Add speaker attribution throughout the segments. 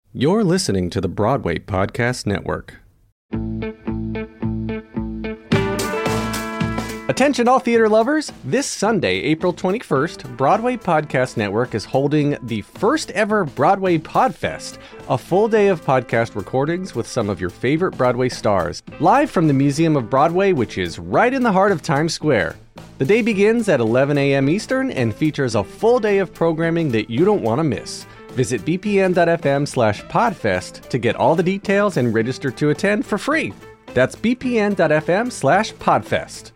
Speaker 1: You're listening to the Broadway Podcast Network. Attention all theater lovers! This Sunday, April 21st, Broadway Podcast Network is holding the first ever Broadway Podfest, a full day of podcast recordings with some of your favorite Broadway stars, live from the Museum of Broadway, which is right in the heart of Times Square. The day begins at 11 a.m. Eastern and features a full day of programming that you don't want to miss. Visit bpn.fm/podfest to get all the details and register to attend for free. That's bpn.fm/podfest.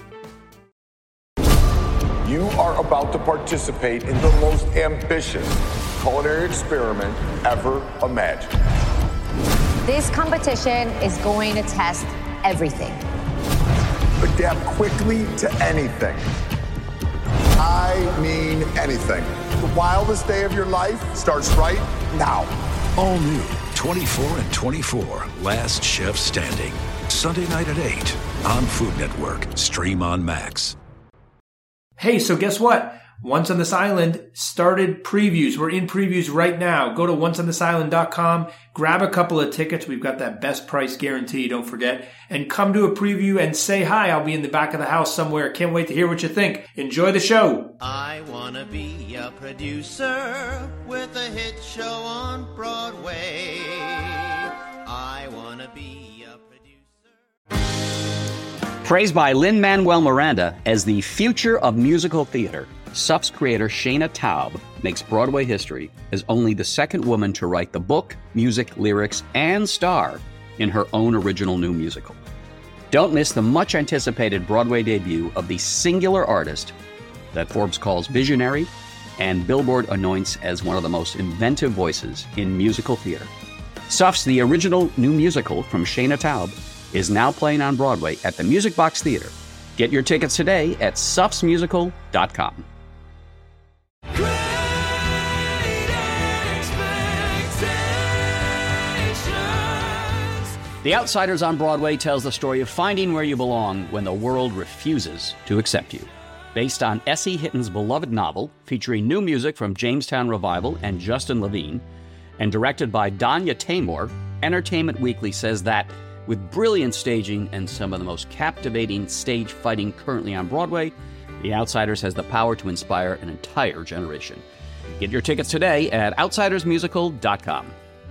Speaker 2: You are about to participate in the most ambitious culinary experiment ever imagined.
Speaker 3: This competition is going to test everything.
Speaker 2: Adapt quickly to anything. I mean anything. The wildest day of your life starts right now.
Speaker 4: All new 24 and 24, Last Chef Standing. Sunday night at 8 on Food Network. Stream on Max.
Speaker 5: Hey, so guess what? Once on This Island started previews. We're in previews right now. Go to onceonthisisland.com, grab a couple of tickets. We've got that best price guarantee, don't forget. And come to a preview and say hi. I'll be in the back of the house somewhere. Can't wait to hear what you think. Enjoy the show.
Speaker 6: I want to be a producer with a hit show on Broadway. I want to be a producer.
Speaker 7: Praised by Lin-Manuel Miranda as the future of musical theater, SUF's creator Shana Taub makes Broadway history as only the second woman to write the book, music, lyrics, and star in her own original new musical. Don't miss the much-anticipated Broadway debut of the singular artist that Forbes calls visionary and Billboard anoints as one of the most inventive voices in musical theater. SUF's The Original New Musical from Shana Taub is now playing on Broadway at the Music Box Theater. Get your tickets today at sufsmusical.com. The Outsiders on Broadway tells the story of finding where you belong when the world refuses to accept you. Based on S.E. Hitton's beloved novel, featuring new music from Jamestown Revival and Justin Levine, and directed by Danya Taymor, Entertainment Weekly says that, with brilliant staging and some of the most captivating stage fighting currently on Broadway, The Outsiders has the power to inspire an entire generation. Get your tickets today at outsidersmusical.com.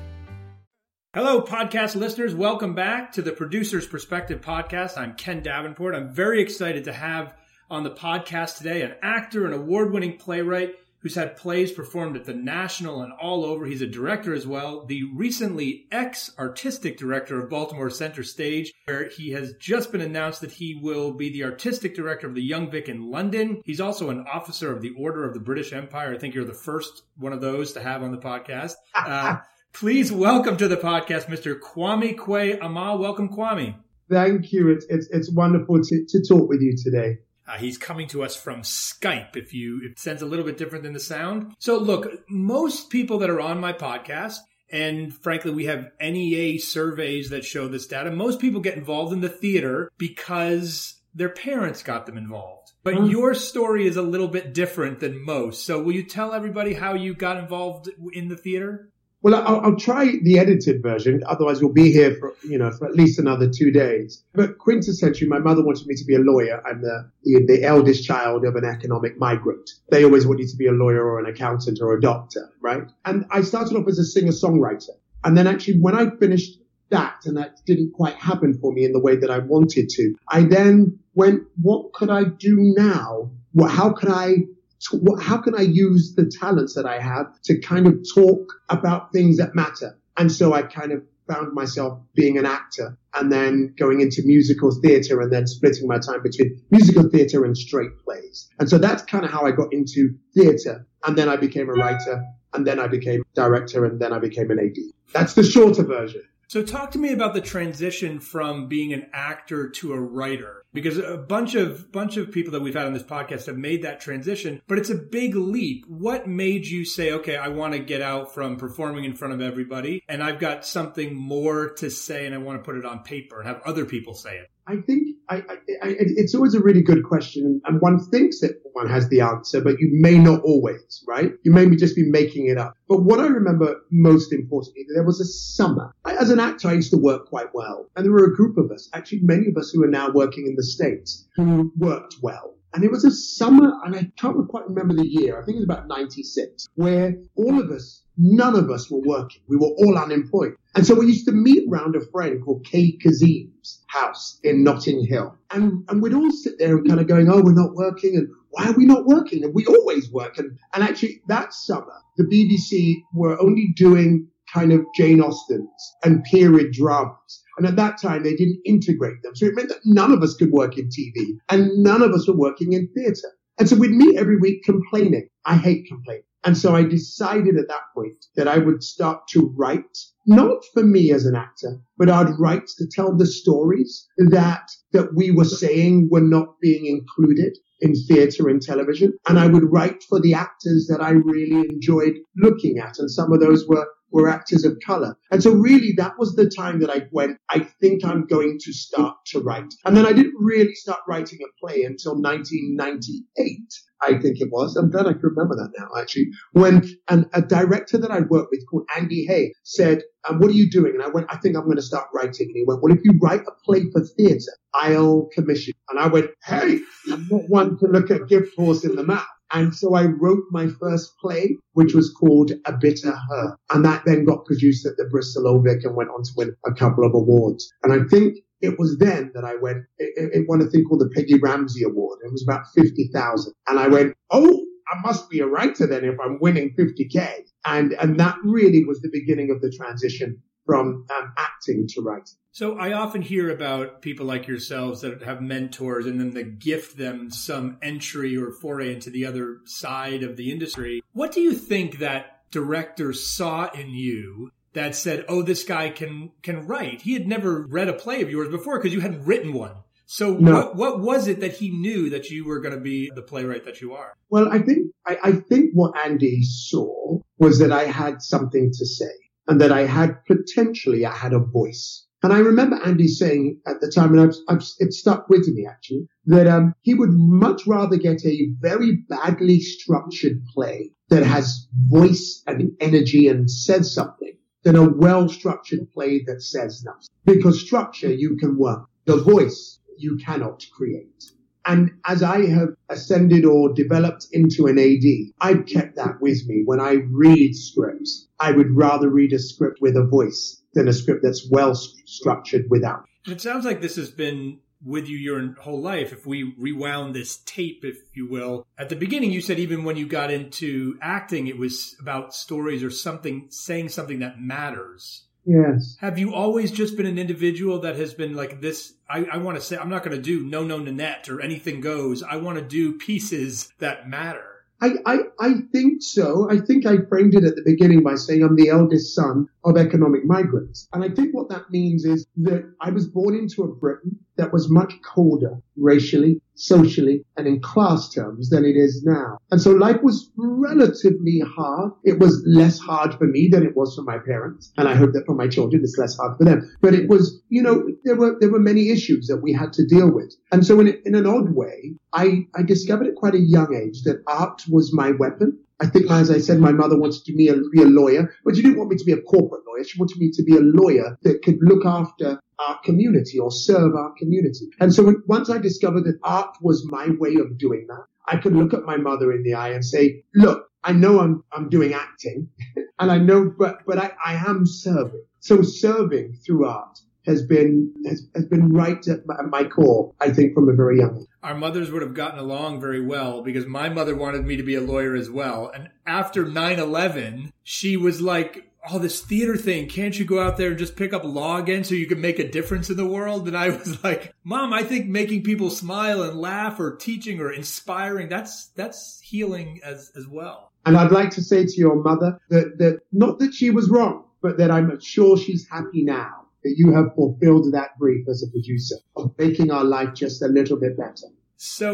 Speaker 5: Hello, podcast listeners. Welcome back to the Producer's Perspective podcast. I'm Ken Davenport. I'm very excited to have on the podcast today an actor, an award-winning playwright who's had plays performed at the National and all over. He's a director as well, the recently ex-artistic director of Baltimore Center Stage, where he has just been announced that he will be the artistic director of the Young Vic in London. He's also an officer of the Order of the British Empire. I think you're the first one of those to have on the podcast. Please welcome to the podcast, Mr. Kwame Kwei-Armah. Welcome, Kwame.
Speaker 8: Thank you. It's wonderful to talk with you today.
Speaker 5: He's coming to us from Skype. It sounds a little bit different than the sound. So look, most people that are on my podcast, and frankly, we have NEA surveys that show this data, most people get involved in the theater because their parents got them involved. But your story is a little bit different than most. So will you tell everybody how you got involved in the theater?
Speaker 8: Well, I'll try the edited version. Otherwise, we'll be here for at least another 2 days. But quintessentially, my mother wanted me to be a lawyer. I'm the eldest child of an economic migrant. They always want you to be a lawyer or an accountant or a doctor, right? And I started off as a singer-songwriter. And then actually, when I finished that, and that didn't quite happen for me in the way that I wanted to, I then went, what could I do now? How can I use the talents that I have to kind of talk about things that matter? And so I kind of found myself being an actor and then going into musical theater and then splitting my time between musical theater and straight plays. And so that's kind of how I got into theater. And then I became a writer, and then I became a director, and then I became an AD. That's the shorter version.
Speaker 5: So talk to me about the transition from being an actor to a writer, because a bunch of people that we've had on this podcast have made that transition, but it's a big leap. What made you say, okay, I want to get out from performing in front of everybody and I've got something more to say and I want to put it on paper and have other people say it?
Speaker 8: I think it's always a really good question, and one thinks that one has the answer, but you may not always, right? You may just be making it up. But what I remember most importantly, there was a summer. As an actor, I used to work quite well, and there were a group of us, actually many of us who are now working in the States, who worked well. And it was a summer, and I can't quite remember the year, I think it was about 96, where none of us were working. We were all unemployed. And so we used to meet around a friend called Kay Kazim's house in Notting Hill. And we'd all sit there and kind of going, oh, we're not working. And why are we not working? And we always work. And actually that summer, the BBC were only doing kind of Jane Austen's and period dramas. And at that time, they didn't integrate them. So it meant that none of us could work in TV and none of us were working in theatre. And so we'd meet every week complaining. I hate complaining. And so I decided at that point that I would start to write, not for me as an actor, but I'd write to tell the stories that we were saying were not being included in theatre and television. And I would write for the actors that I really enjoyed looking at. And some of those were actors of color. And so really that was the time that I went, I think I'm going to start to write. And then I didn't really start writing a play until 1998. I think it was. I'm glad I can remember that now, actually. When a director that I worked with called Andy Hay said, what are you doing? And I went, I think I'm going to start writing. And he went, well, if you write a play for theatre, I'll commission. And I went, hey, I'm not one to look a gift horse in the mouth. And so I wrote my first play, which was called A Bitter Herb. And that then got produced at the Bristol Old Vic and went on to win a couple of awards. And I think it was then that I went, it won a thing called the Peggy Ramsey Award. It was about 50,000. And I went, oh, I must be a writer then if I'm winning 50K. And that really was the beginning of the transition from acting to writing.
Speaker 5: So I often hear about people like yourselves that have mentors and then they gift them some entry or foray into the other side of the industry. What do you think that director saw in you that said, oh, this guy can write? He had never read a play of yours before because you hadn't written one. So no. What was it that he knew that you were going to be the playwright that you are?
Speaker 8: Well, I think what Andy saw was that I had something to say and that I had a voice. And I remember Andy saying at the time, and it stuck with me actually, that he would much rather get a very badly structured play that has voice and energy and says something than a well-structured play that says nothing. Because structure you can work. The voice you cannot create. And as I have ascended or developed into an AD, I've kept that with me. When I read scripts, I would rather read a script with a voice than a script that's well structured without.
Speaker 5: It sounds like this has been with you your whole life. If we rewound this tape, if you will, at the beginning, you said even when you got into acting, it was about stories or something, saying something that matters.
Speaker 8: Yes.
Speaker 5: Have you always just been an individual that has been like this? I want to say, I'm not going to do No Nanette or Anything Goes. I want to do pieces that matter.
Speaker 8: I think so. I think I framed it at the beginning by saying I'm the eldest son of economic migrants. And I think what that means is that I was born into a Britain that was much colder racially, socially, and in class terms than it is now. And so life was relatively hard. It was less hard for me than it was for my parents. And I hope that for my children, it's less hard for them. But it was, there were many issues that we had to deal with. And so in an odd way, I discovered at quite a young age that art was my weapon. I think, as I said, my mother wanted me to be a lawyer, but she didn't want me to be a corporate lawyer. She wanted me to be a lawyer that could look after our community or serve our community. And so once I discovered that art was my way of doing that, I could look at my mother in the eye and say, look, I know I'm doing acting and I know, but I am serving. So serving through art has been right at my core, I think, from a very young age.
Speaker 5: Our mothers would have gotten along very well because my mother wanted me to be a lawyer as well. And after 9/11, she was like, oh, this theater thing, can't you go out there and just pick up law again so you can make a difference in the world? And I was like, Mom, I think making people smile and laugh or teaching or inspiring, that's healing as well.
Speaker 8: And I'd like to say to your mother that not that she was wrong, but that I'm sure she's happy now that you have fulfilled that brief as a producer of making our life just a little bit better.
Speaker 5: So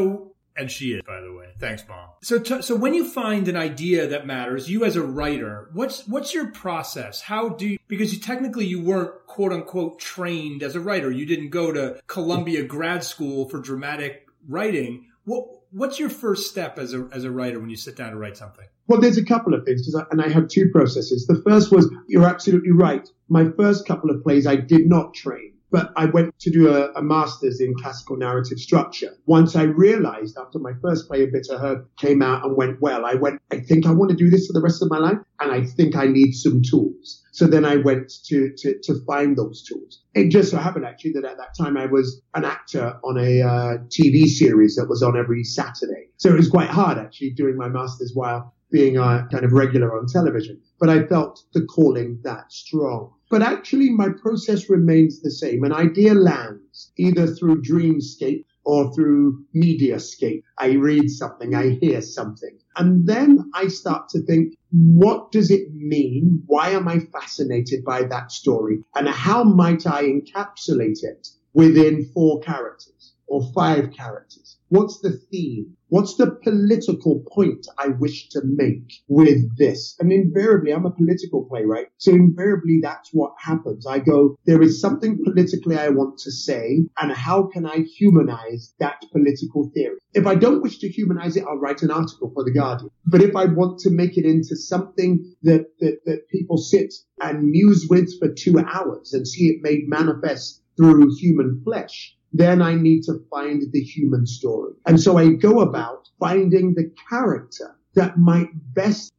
Speaker 5: And she is, by the way. Thanks, Mom. So when you find an idea that matters, you as a writer, what's your process? Because you weren't quote unquote trained as a writer. You didn't go to Columbia grad school for dramatic writing. What's your first step as a writer when you sit down to write something?
Speaker 8: Well, there's a couple of things, and I have two processes. The first was, you're absolutely right. My first couple of plays, I did not train, but I went to do a master's in classical narrative structure. Once I realized, after my first play, A Bitter Herb, came out and went well, I think I want to do this for the rest of my life, and I think I need some tools. So then I went to find those tools. It just so happened, actually, that at that time I was an actor on a TV series that was on every Saturday. So it was quite hard, actually, doing my master's while being kind of regular on television. But I felt the calling that strong. But actually, my process remains the same. An idea lands either through dreamscape or through mediascape. I read something, I hear something. And then I start to think, what does it mean? Why am I fascinated by that story? And how might I encapsulate it within 4 characters or 5 characters? What's the theme? What's the political point I wish to make with this? And invariably, I'm a political playwright, so invariably that's what happens. I go, there is something politically I want to say, and how can I humanize that political theory? If I don't wish to humanize it, I'll write an article for The Guardian. But if I want to make it into something that people sit and muse with for 2 hours and see it made manifest through human flesh, then I need to find the human story. And so I go about finding the character that might best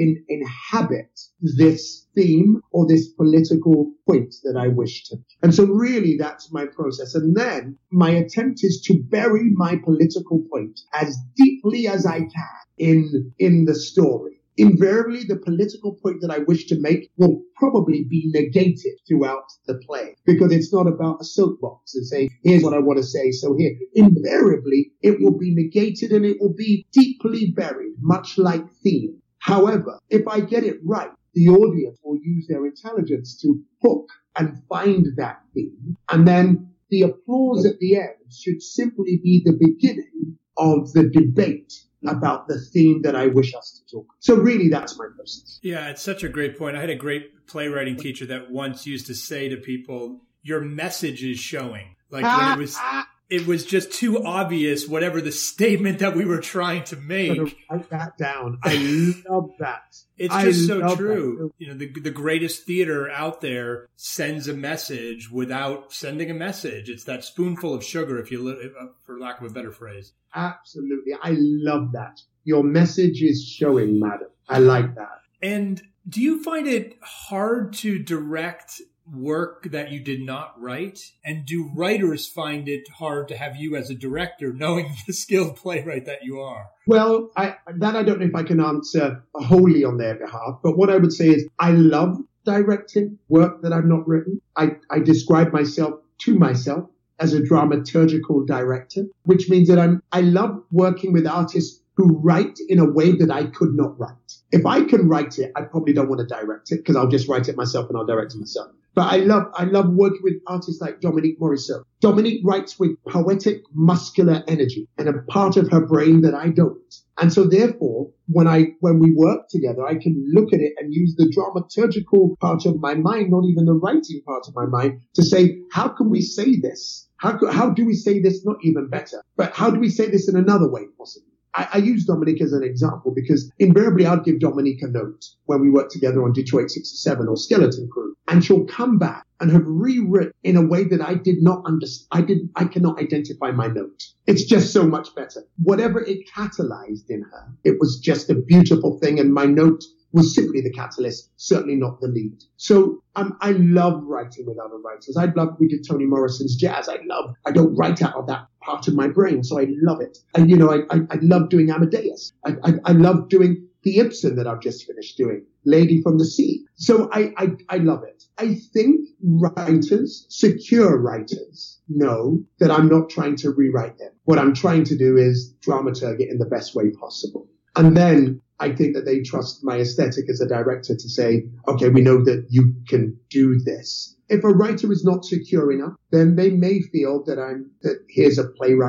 Speaker 8: inhabit this theme or this political point that I wish to. And so really that's my process. And then my attempt is to bury my political point as deeply as I can in the story. Invariably, the political point that I wish to make will probably be negated throughout the play because it's not about a soapbox and saying, here's what I want to say, so here. Invariably, it will be negated and it will be deeply buried, much like theme. However, if I get it right, the audience will use their intelligence to hook and find that theme. And then the applause at the end should simply be the beginning of the debate about the theme that I wish us to talk. So really, that's my process.
Speaker 5: Yeah, it's such a great point. I had a great playwriting teacher that once used to say to people, your message is showing. Like when it was just too obvious, whatever the statement that we were trying to make.
Speaker 8: Write that down. I love that.
Speaker 5: It's just so true. That. You know, the greatest theater out there sends a message without sending a message. It's that spoonful of sugar, for lack of a better phrase.
Speaker 8: Absolutely. I love that. Your message is showing, madam. I like that.
Speaker 5: And do you find it hard to direct work that you did not write? And do writers find it hard to have you as a director, knowing the skilled playwright that you are?
Speaker 8: Well, I don't know if I can answer wholly on their behalf, but what I would say is I love directing work that I've not written. I describe myself to myself as a dramaturgical director, which means that I love working with artists who write in a way that I could not write. If I can write it, I probably don't want to direct it because I'll just write it myself and I'll direct it myself. But I love working with artists like Dominique Morisseau. Dominique writes with poetic, muscular energy and a part of her brain that I don't. And so therefore, when we work together, I can look at it and use the dramaturgical part of my mind, not even the writing part of my mind, to say, how can we say this? How do we say this? Not even better, but how do we say this in another way possibly? I use Dominique as an example because invariably I'd give Dominique a note when we work together on Detroit 67 or Skeleton Crew, and she'll come back and have rewritten in a way that I did not understand. I cannot identify my note. It's just so much better. Whatever it catalyzed in her, it was just a beautiful thing, and my note was simply the catalyst, certainly not the lead. So I love writing with other writers. We did Toni Morrison's Jazz. I don't write out of that part of my brain, so I love it. And, I love doing Amadeus. I love doing the Ibsen that I've just finished doing, Lady from the Sea. So I love it. I think writers, secure writers, know that I'm not trying to rewrite them. What I'm trying to do is dramaturg it in the best way possible. And then I think that they trust my aesthetic as a director to say, okay, we know that you can do this. If a writer is not secure enough, then they may feel that here's a playwright,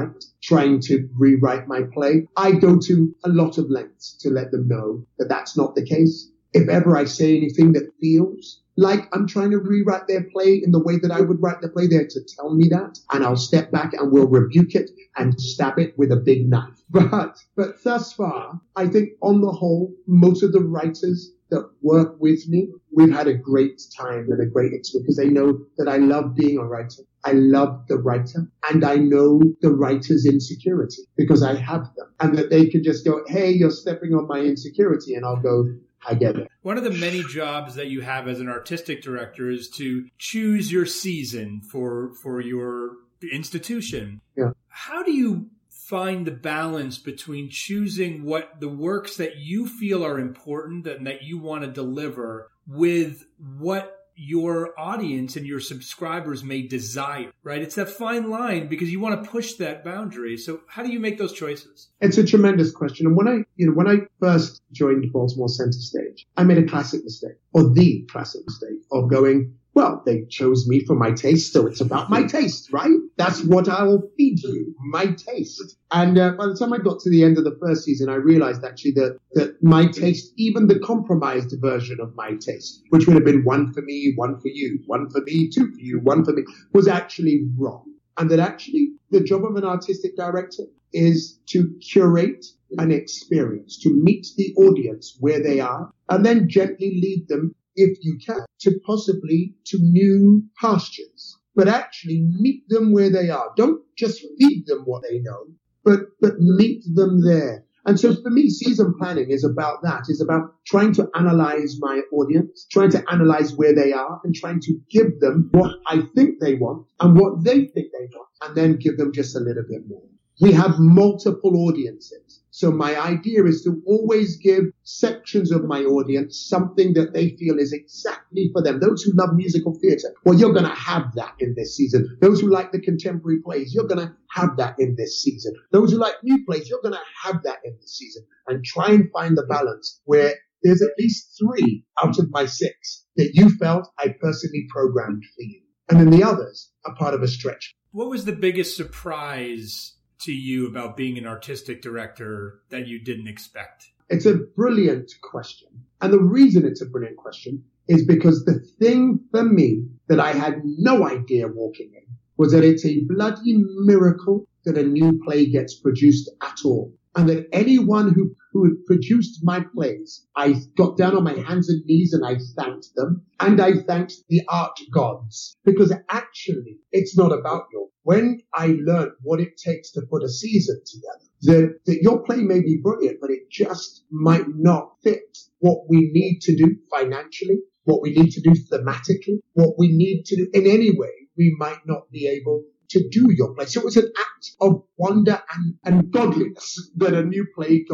Speaker 8: trying to rewrite my play. I go to a lot of lengths to let them know that that's not the case. If ever I say anything that feels like I'm trying to rewrite their play in the way that I would write the play, they're to tell me that, and I'll step back and we'll rebuke it and stab it with a big knife. But thus far, I think on the whole, most of the writers that work with me, we've had a great time and a great experience because they know that I love being a writer. I love the writer, and I know the writer's insecurity because I have them, and that they can just go, hey, you're stepping on my insecurity, and I'll go, I get it.
Speaker 5: One of the many jobs that you have as an artistic director is to choose your season for your institution.
Speaker 8: Yeah.
Speaker 5: How do you find the balance between choosing what the works that you feel are important and that you want to deliver with what your audience and your subscribers may desire, right? It's that fine line because you want to push that boundary. So how do you make those choices?
Speaker 8: It's a tremendous question. And when I first joined Baltimore Center Stage, I made a classic mistake, or the classic mistake of going, well, they chose me for my taste, so it's about my taste, right? That's what I will feed you, my taste. And by the time I got to the end of the first season, I realized actually that my taste, even the compromised version of my taste, which would have been one for me, one for you, one for me, two for you, one for me, was actually wrong. And that actually the job of an artistic director is to curate an experience, to meet the audience where they are, and then gently lead them, if you can, to possibly to new pastures, but actually meet them where they are. Don't just feed them what they know, but meet them there. And so for me, season planning is about that, is about trying to analyze my audience, trying to analyze where they are, and trying to give them what I think they want and what they think they want, and then give them just a little bit more. We have multiple audiences. So my idea is to always give sections of my audience something that they feel is exactly for them. Those who love musical theater, well, you're going to have that in this season. Those who like the contemporary plays, you're going to have that in this season. Those who like new plays, you're going to have that in this season. And try and find the balance where there's at least 3 out of my 6 that you felt I personally programmed for you. And then the others are part of a stretch.
Speaker 5: What was the biggest surprise to you about being an artistic director that you didn't expect?
Speaker 8: It's a brilliant question. And the reason it's a brilliant question is because the thing for me that I had no idea walking in was that it's a bloody miracle that a new play gets produced at all. And that anyone who had produced my plays, I got down on my hands and knees and I thanked them. And I thanked the art gods. Because actually, it's not about your. When I learned what it takes to put a season together, that your play may be brilliant, but it just might not fit what we need to do financially, what we need to do thematically, what we need to do in any way, we might not be able to do your play. So it was an act of wonder and godliness that my new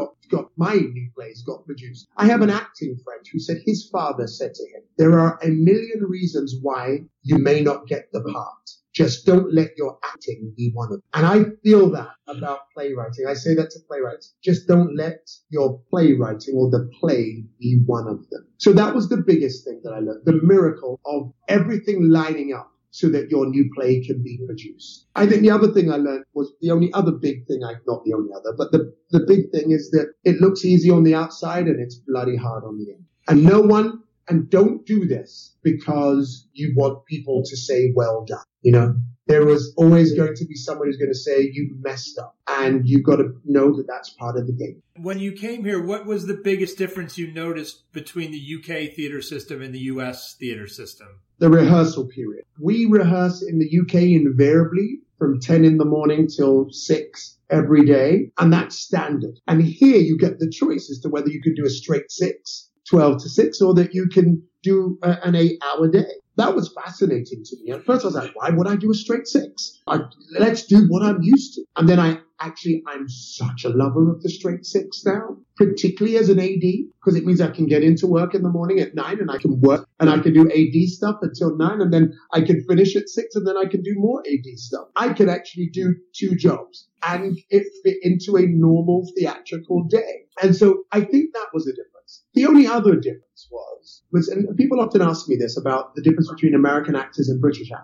Speaker 8: plays got produced. I have an acting friend who said his father said to him, there are a million reasons why you may not get the part. Just don't let your acting be one of them. And I feel that about playwriting. I say that to playwrights. Just don't let your playwriting or the play be one of them. So that was the biggest thing that I learned. The miracle of everything lining up so that your new play can be produced. I think the other thing I learned was the only other big thing, not the only other, but the big thing is that it looks easy on the outside and it's bloody hard on the end. And don't do this because you want people to say, well done. You know, there was always going to be someone who's going to say you messed up, and you've got to know that that's part of the game.
Speaker 5: When you came here, what was the biggest difference you noticed between the UK theater system and the US theater system?
Speaker 8: The rehearsal period. We rehearse in the UK invariably from 10 in the morning till 6 every day, and that's standard. And here you get the choice as to whether you can do a straight 6, 12 to 6, or that you can do an 8-hour day. That was fascinating to me. At first I was like, why would I do a straight 6? Let's do what I'm used to. And then I'm such a lover of the straight 6 now, particularly as an AD, because it means I can get into work in the morning at 9 and I can work and I can do AD stuff until 9 and then I can finish at 6 and then I can do more AD stuff. I can actually do 2 jobs and it fit into a normal theatrical day. And so I think that was a difference. The only other difference was, and people often ask me this about the difference between American actors and British actors.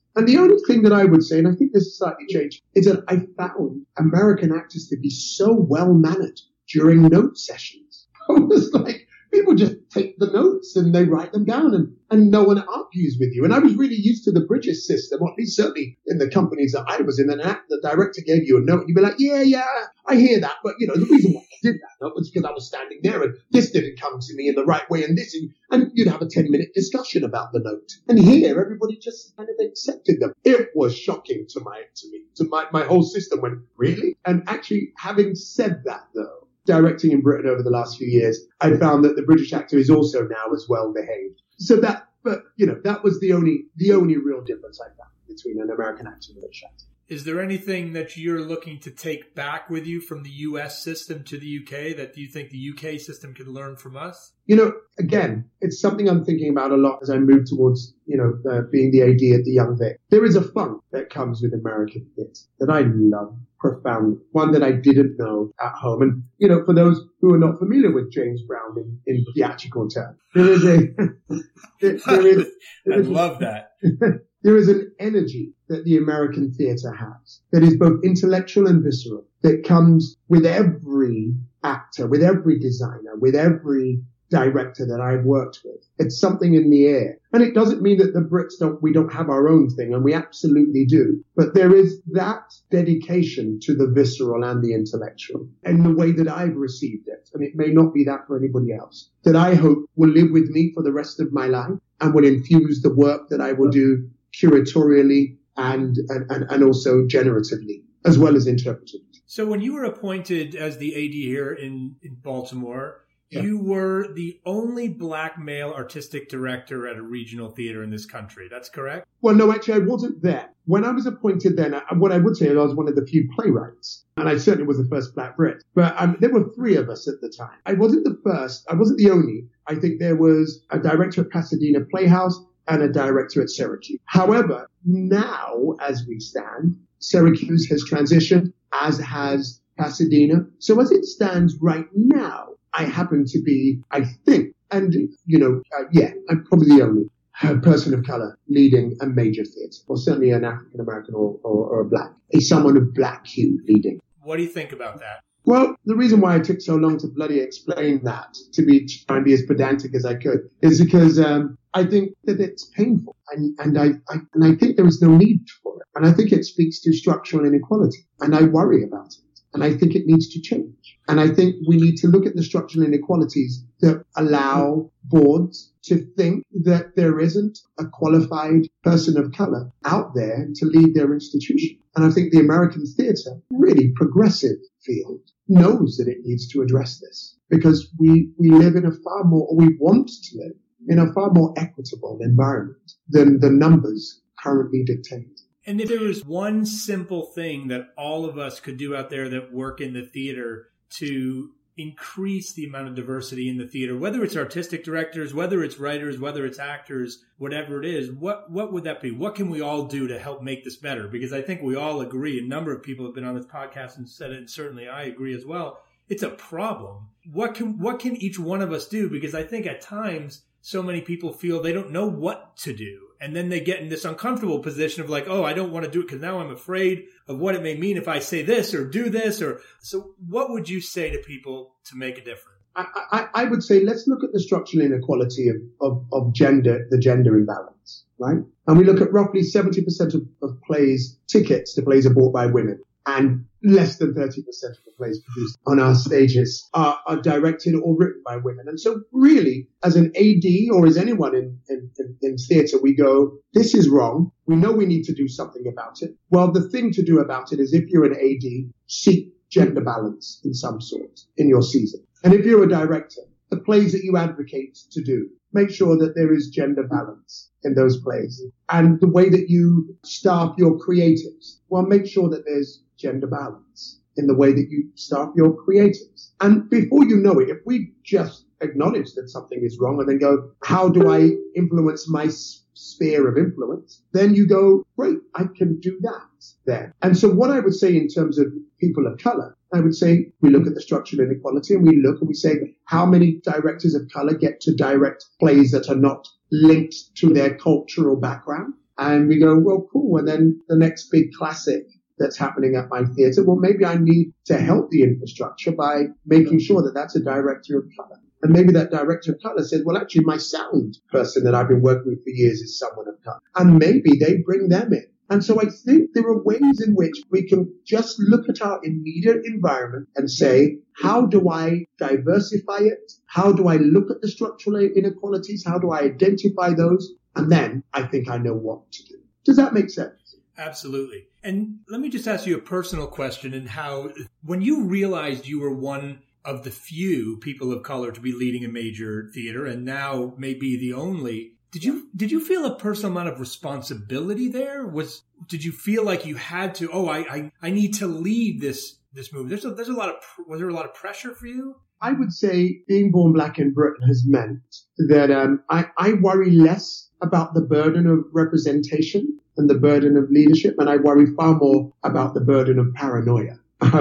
Speaker 8: And the only thing that I would say, and I think this has slightly changed, is that I found American actors to be so well-mannered during note sessions. I was like, people just take the notes and they write them down and no one argues with you. And I was really used to the British system, or at least certainly in the companies that I was in, the director gave you a note and you'd be like, yeah, I hear that. But, the reason why I did that note was because I was standing there and this didn't come to me in the right way and you'd have a 10-minute discussion about the note. And here, everybody just kind of accepted them. It was shocking to my whole system went, really? And actually, having said that, though, directing in Britain over the last few years, I found that the British actor is also now as well behaved. So that was the only real difference I found between an American actor and a British actor.
Speaker 5: Is there anything that you're looking to take back with you from the US system to the UK that you think the UK system could learn from us?
Speaker 8: Again, it's something I'm thinking about a lot as I move towards, being the AD at the Young Vic. There is a funk that comes with American theatre that I love profoundly, one that I didn't know at home. And, for those who are not familiar with James Brown in theatrical terms, there is
Speaker 5: I love that.
Speaker 8: There is an energy that the American theatre has that is both intellectual and visceral, that comes with every actor, with every designer, with every director that I've worked with. It's something in the air. And it doesn't mean that the Brits we don't have our own thing, and we absolutely do. But there is that dedication to the visceral and the intellectual in the way that I've received it. And it may not be that for anybody else, that I hope will live with me for the rest of my life and will infuse the work that I will do curatorially and also generatively, as well as interpretively.
Speaker 5: So when you were appointed as the AD here in Baltimore, you were the only black male artistic director at a regional theater in this country. That's correct?
Speaker 8: Well, no, actually, I wasn't there. When I was appointed then, what I would say is I was one of the few playwrights. And I certainly was the first black Brit. But there were 3 of us at the time. I wasn't the first. I wasn't the only. I think there was a director at Pasadena Playhouse and a director at Syracuse. However, now, as we stand, Syracuse has transitioned, as has Pasadena. So as it stands right now, I happen to be, I think, and, I'm probably the only person of color leading a major theater, or certainly an African-American or a black, someone of black hue leading.
Speaker 5: What do you think about that?
Speaker 8: Well, the reason why I took so long to bloody explain that, to try and be as pedantic as I could, is because I think that it's painful, and I think there is no need for it, and I think it speaks to structural inequality, and I worry about it. And I think it needs to change. And I think we need to look at the structural inequalities that allow boards to think that there isn't a qualified person of color out there to lead their institution. And I think the American theater, really progressive field, knows that it needs to address this, because we live in we want to live in a far more equitable environment than the numbers currently dictate.
Speaker 5: And if there was one simple thing that all of us could do out there that work in the theater to increase the amount of diversity in the theater, whether it's artistic directors, whether it's writers, whether it's actors, whatever it is, what would that be? What can we all do to help make this better? Because I think we all agree, a number of people have been on this podcast and said it, and certainly I agree as well, it's a problem. What can each one of us do? Because I think at times so many people feel they don't know what to do. And then they get in this uncomfortable position of like, oh, I don't want to do it because now I'm afraid of what it may mean if I say this or do this. So what would you say to people to make a difference?
Speaker 8: I would say let's look at the structural inequality of gender, the gender imbalance, right? And we look at roughly 70% of plays, tickets to plays are bought by women. And less than 30% of the plays produced on our stages are directed or written by women. And so really, as an AD or as anyone in theatre, we go, this is wrong. We know we need to do something about it. Well, the thing to do about it is if you're an AD, seek gender balance in some sort in your season. And if you're a director, the plays that you advocate to do, make sure that there is gender balance in those plays. And the way that you staff your creatives, well, make sure that there's gender balance in the way that you staff your creatives. And before you know it, if we just acknowledge that something is wrong and then go, how do I influence my sphere of influence? Then you go, great, I can do that there. And so what I would say in terms of people of color, I would say we look at the structural inequality and we look and we say, how many directors of color get to direct plays that are not linked to their cultural background? And we go, well, cool. And then the next big classic that's happening at my theater, well, maybe I need to help the infrastructure by making sure that that's a director of color. And maybe that director of color said, well, actually, my sound person that I've been working with for years is someone of color. And maybe they bring them in. And so I think there are ways in which we can just look at our immediate environment and say, how do I diversify it? How do I look at the structural inequalities? How do I identify those? And then I think I know what to do. Does that make sense?
Speaker 5: Absolutely. And let me just ask you a personal question, and how, when you realized you were one of the few people of color to be leading a major theater, and now maybe the only, did you feel a personal amount of responsibility there? Did you feel like you had to, I need to lead this movie? Was there a lot of pressure for you?
Speaker 8: I would say being born Black in Britain has meant that I worry less about the burden of representation and the burden of leadership, and I worry far more about the burden of paranoia.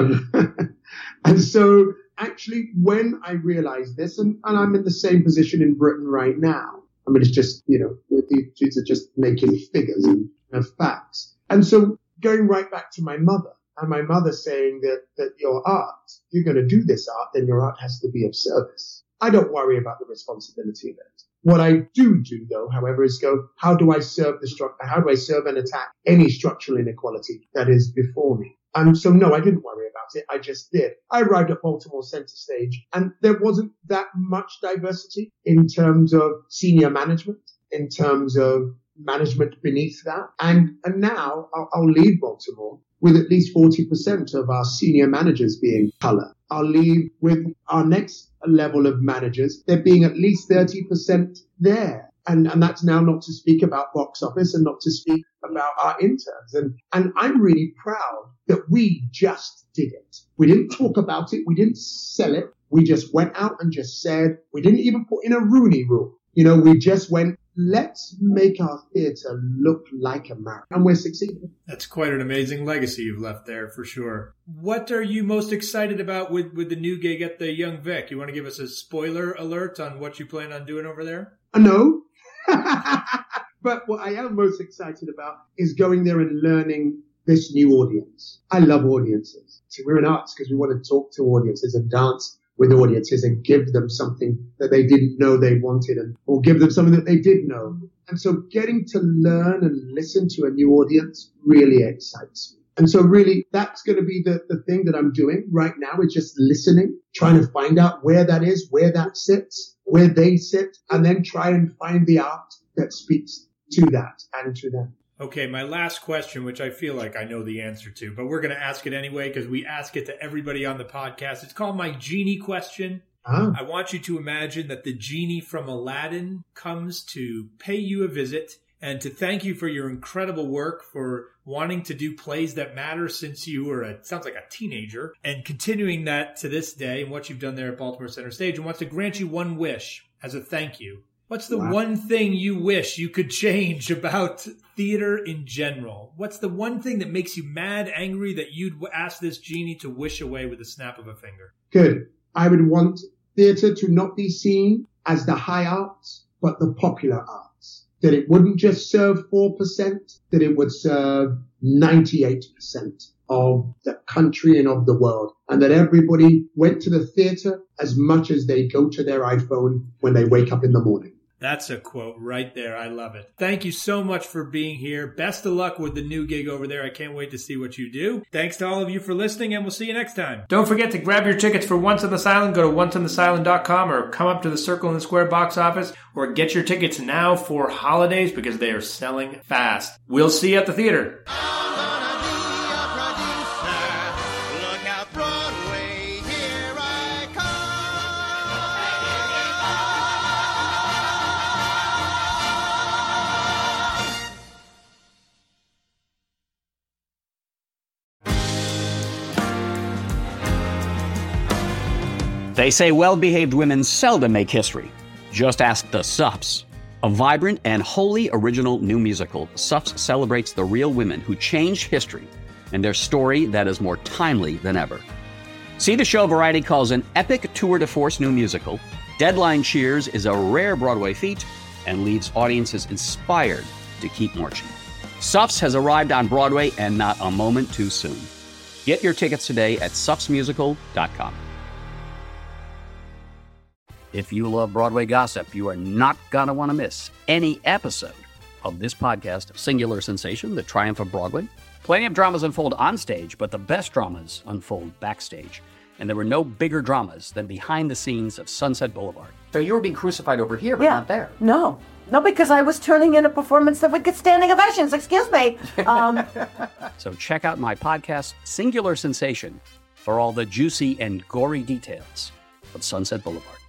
Speaker 8: And so actually, when I realized this, and I'm in the same position in Britain right now, I mean, it's just, these are just making figures and facts. And so going right back to my mother, and my mother saying that your art, you're going to do this art, then your art has to be of service. I don't worry about the responsibility of it. What I do, though, however, is go, how do I serve and attack any structural inequality that is before me? So no, I didn't worry about it. I just did. I arrived at Baltimore Center Stage, and there wasn't that much diversity in terms of senior management, in terms of management beneath that. And now I'll leave Baltimore with at least 40% of our senior managers being color. I'll leave with our next level of managers, there being at least 30% there. And that's now not to speak about box office and not to speak about our interns. And I'm really proud that we just did it. We didn't talk about it. We didn't sell it. We just went out and just said, we didn't even put in a Rooney Rule. We just went, let's make our theater look like America. And we're succeeding.
Speaker 5: That's quite an amazing legacy you've left there, for sure. What are you most excited about with the new gig at the Young Vic? You want to give us a spoiler alert on what you plan on doing over there?
Speaker 8: No. But what I am most excited about is going there and learning this new audience. I love audiences. See, we're in arts because we want to talk to audiences and dance with audiences and give them something that they didn't know they wanted, or give them something that they did know. And so getting to learn and listen to a new audience really excites me. And so really that's going to be the thing that I'm doing right now, is just listening, trying to find out where that is, where that sits, where they sit, and then try and find the art that speaks to that and to them.
Speaker 5: Okay, my last question, which I feel like I know the answer to, but we're going to ask it anyway because we ask it to everybody on the podcast. It's called my genie question.
Speaker 8: Oh.
Speaker 5: I want you to imagine that the genie from Aladdin comes to pay you a visit and to thank you for your incredible work, for wanting to do plays that matter since you were sounds like a teenager, and continuing that to this day and what you've done there at Baltimore Center Stage, and wants to grant you one wish as a thank you. What's the one thing you wish you could change about theater in general? What's the one thing that makes you mad, angry, that you'd ask this genie to wish away with a snap of a finger?
Speaker 8: Good. I would want theater to not be seen as the high arts, but the popular arts. That it wouldn't just serve 4%, that it would serve 98% of the country and of the world. And that everybody went to the theater as much as they go to their iPhone when they wake up in the morning.
Speaker 5: That's a quote right there. I love it. Thank you so much for being here. Best of luck with the new gig over there. I can't wait to see what you do. Thanks to all of you for listening, and we'll see you next time. Don't forget to grab your tickets for Once on the Silent. Go to onceonthesilent.com or come up to the Circle in the Square box office, or get your tickets now for holidays because they are selling fast. We'll see you at the theater.
Speaker 7: They say well-behaved women seldom make history. Just ask the Suffs. A vibrant and wholly original new musical, Suffs celebrates the real women who changed history and their story that is more timely than ever. See the show Variety calls an epic tour de force new musical. Deadline cheers is a rare Broadway feat and leaves audiences inspired to keep marching. Suffs has arrived on Broadway, and not a moment too soon. Get your tickets today at suffsmusical.com. If you love Broadway gossip, you are not going to want to miss any episode of this podcast, Singular Sensation, The Triumph of Broadway. Plenty of dramas unfold on stage, but the best dramas unfold backstage. And there were no bigger dramas than behind the scenes of Sunset Boulevard. So you were being crucified over here, but not there.
Speaker 9: No, because I was turning in a performance that would get standing ovations. Excuse me.
Speaker 7: So check out my podcast, Singular Sensation, for all the juicy and gory details of Sunset Boulevard.